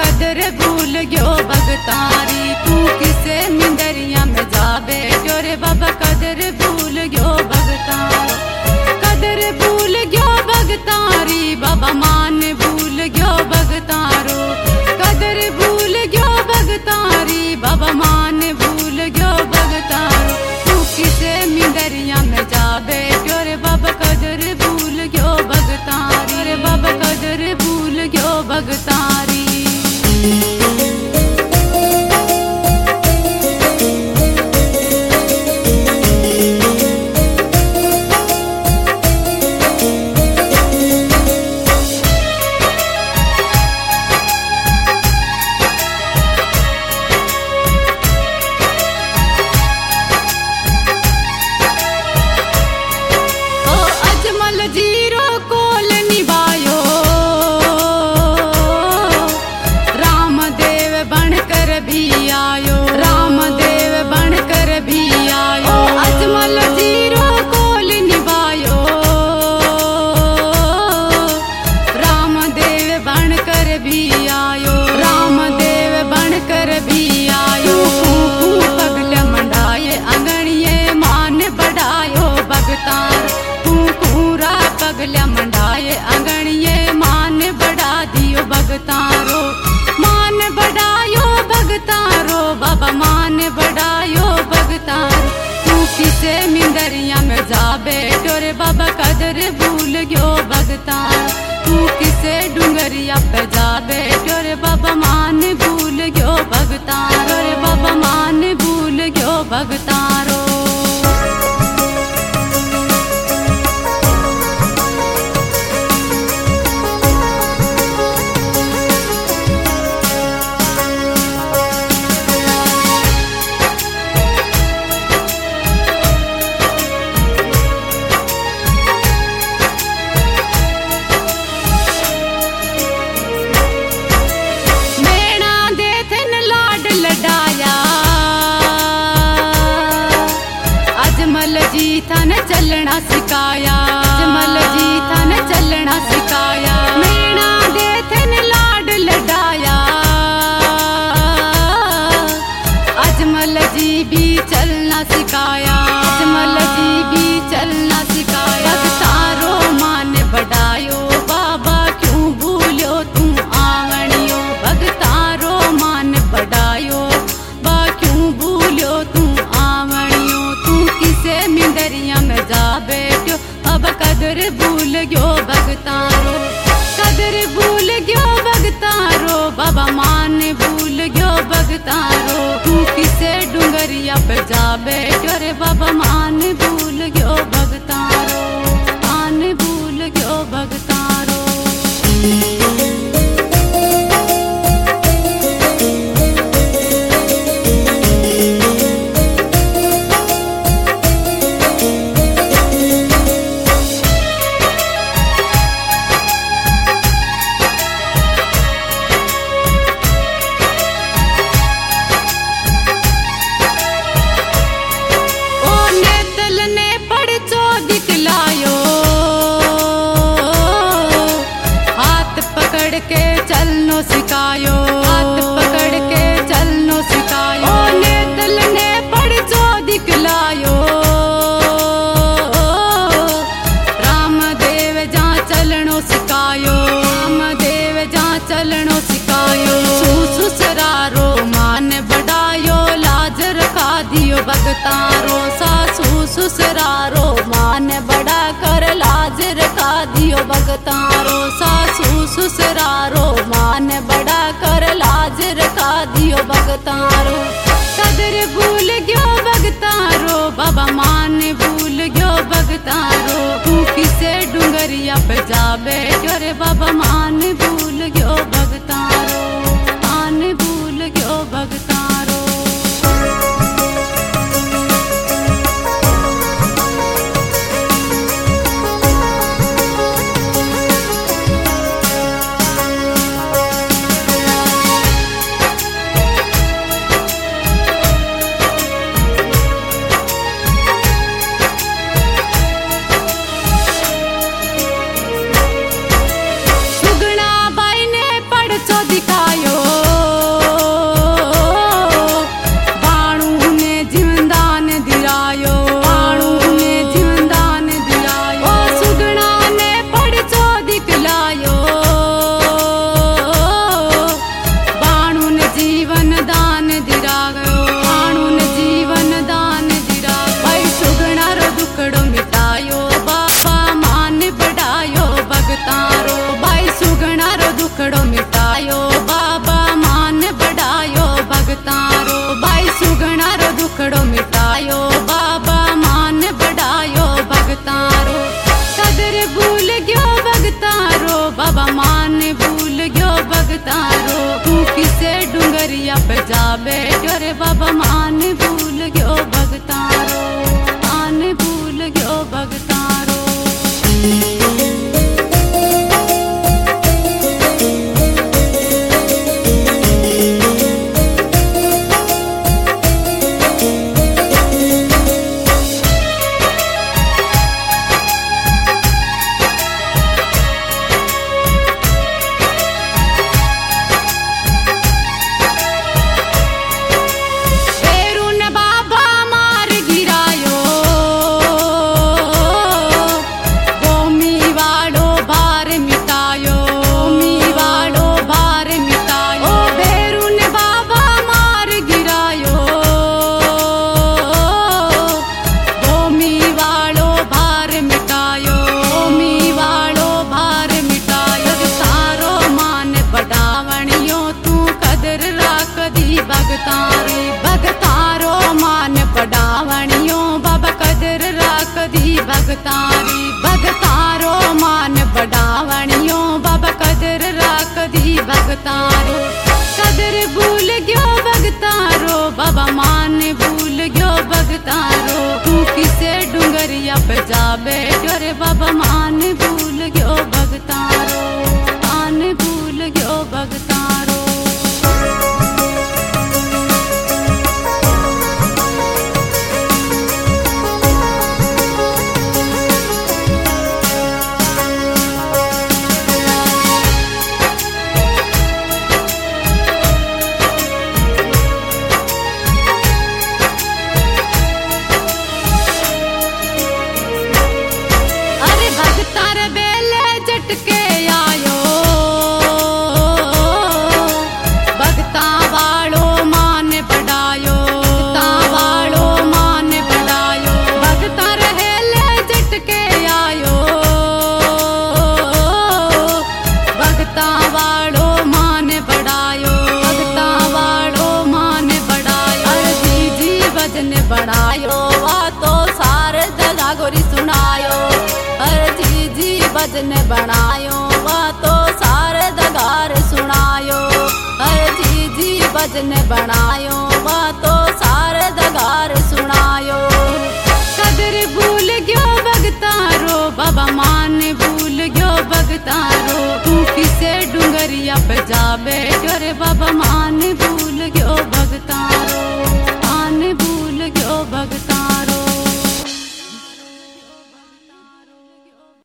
कदर भूल गयो भगतारी, तू किसे मिंदरिया में जाबे जो रे बाबा कदर भूल गयो भगतारी, कदर भूल गयो भगतारी बाबा मान भूल गयो भगतारो, कदर भूल गयो भगतारी बाबा मान भूल गयो भगतारो, तू किसे मिंदरिया में जाबे जो रे बाबा कदर भूल गयो भगतारी, रे बाबा कदर भूल गयो भगतारी। जीरो कोल निभायो रामदेव बनकर भी आयो, रामदेव बनकर भी आयो, अजमल जीरो कोल निभायो रामदेव बनकर भी आयो, रामदेव बनकर भी आयो, पगल मंडाए अंगणिये मान बढ़ायो भगतार, पगला मंडाए अंगणिये मान बढ़ा दियो भगतारो, मान बढ़ायो भगतारो बाबा मान बढ़ायो भगतारो, तू किसे मिंदरिया में जाबे डोरे बाबा कदर भूल गयो भगतार, तू किसे डुंगरिया पे जाबे डोरे बाबा मान भूल गयो भगतार, डोरे बाबा मान भूल गयो भगतारो। अजमल जी थाने चलना सिखाया, अजमल जी थाने चलना सिखाया, मीणा दे थन लाड लडाया, अजमल जी भी चलना सिखाया, अजमल जी भी चलना सिखाया, भगतारो मान बढ़ायो बाबा क्यों भूलो तू आवणियो, भगतारो मान बढ़ायो बा क्यों भूलो तू आवणियो, तू किसे मिंदरिया में जा बैठो अब कदर भूल गयो भगतारो, कदर भूल गयो भगतारो बाबा मान भूल गयो भगतारो, तू किसे डुंगरिया पे जा बैठो रे बाबा मान भूल गयो भगतारो, मान भूल गयो भगतारो। के चलनो सिखायो, हाथ पकड़ के चलनो सिखायो, ने दिल ने पड़ जो दिखलायो, रामदेव जहाँ चलनो सिखायो, रामदेव जहाँ चलनो सिखायो, ससुरारो मान बढ़ायो लाज रखा दियो भगतारो, सासू ससुरारो मान बढ़ा कर लाज रखा दियो भगतारो, सासू ससुरारो मान बढ़ा कर लाज रखा दियो भगतारो, कदर भूल गयो भगतारो बाबा मान भूल गयो भगतारो, तू किसे डुंगरिया पे जाबे जो रे बाबा मान भूल गयो भगतारो, मान भूल गयो भगतारो। रे बाबा मान भूल गयो भगतारो, मान भूल गयो भगतारो। भगतारो मान बढ़ावणियो बाबा कदर राख दी भगतारी, भगतारो मान बढ़ावणियो बाबा कदर राख दी भगतारो। कदर भूल गयो भगतारो बाबा मान भूल गयो भगतारो, तू किसे डूंगरिया पे जा बैठो रे बाबा मान भूल गयो भगतारो, मान भूल गयो भगतारो। बढ़ायो वा तो सारे जगह गोरी सुनायो, हर जी भजन बनायो वा तो सारे जगह सुनायो, हर जी भजन बनायो वा तो सारे जगह सुनायो। कदर भूल गयो भगतारो बाबा मान भूल गयो भगतारो, तू किसे डूंगरिया पे जा बैठो रे बाबा।